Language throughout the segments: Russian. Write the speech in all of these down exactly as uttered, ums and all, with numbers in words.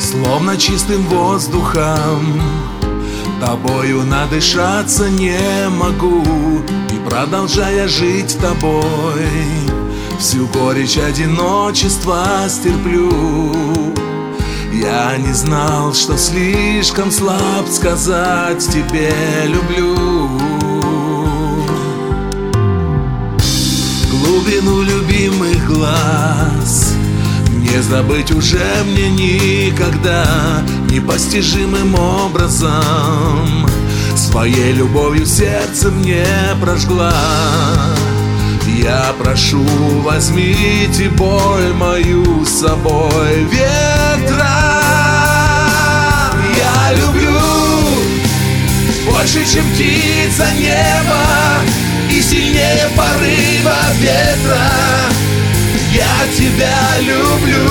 Словно чистым воздухом, тобою надышаться не могу. И продолжая жить тобой, всю горечь одиночества стерплю. Я не знал, что слишком слаб сказать тебе люблю. Глубину любимых глаз не забыть уже мне никогда. Непостижимым образом своей любовью сердце мне прожгла. Я прошу, возьмите боль мою с собой в ветра. Я люблю больше, чем птица неба, и сильнее порыва ветра. Я тебя люблю.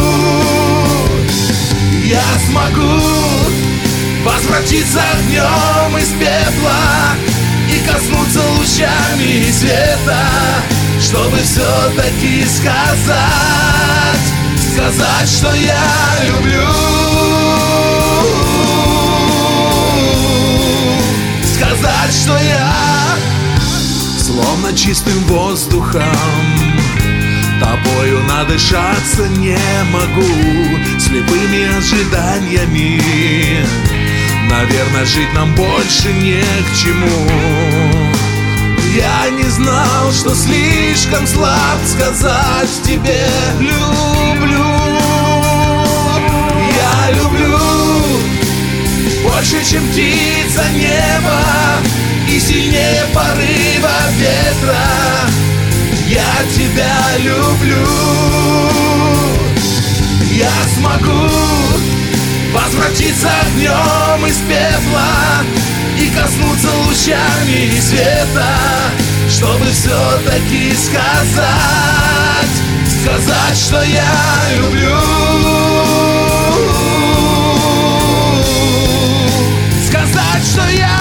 Я смогу возвратиться огнем из пепла и коснуться лучами света, чтобы все-таки сказать, сказать, что я люблю. Сказать, что я словно чистым воздухом, тобою надышаться не могу. Слепыми ожиданиями, наверное, жить нам больше не к чему. Я не знал, что слишком слаб сказать тебе люблю. Я люблю больше, чем птица неба, и сильнее порыва ветра. Я тебя люблю. Я смогу возвратиться огнем из пепла и коснуться лучами света, чтобы все-таки сказать, сказать, что я люблю. Сказать, что я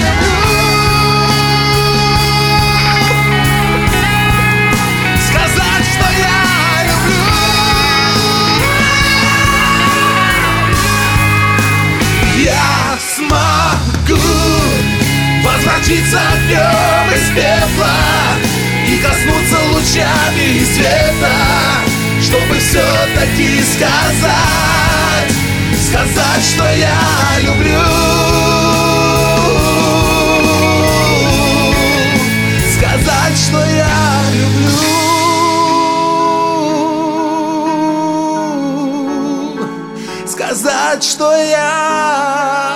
возвратиться огнем из пепла и коснуться лучами света, чтобы все-таки сказать, сказать, что я люблю. Сказать, что я люблю. Сказать, что я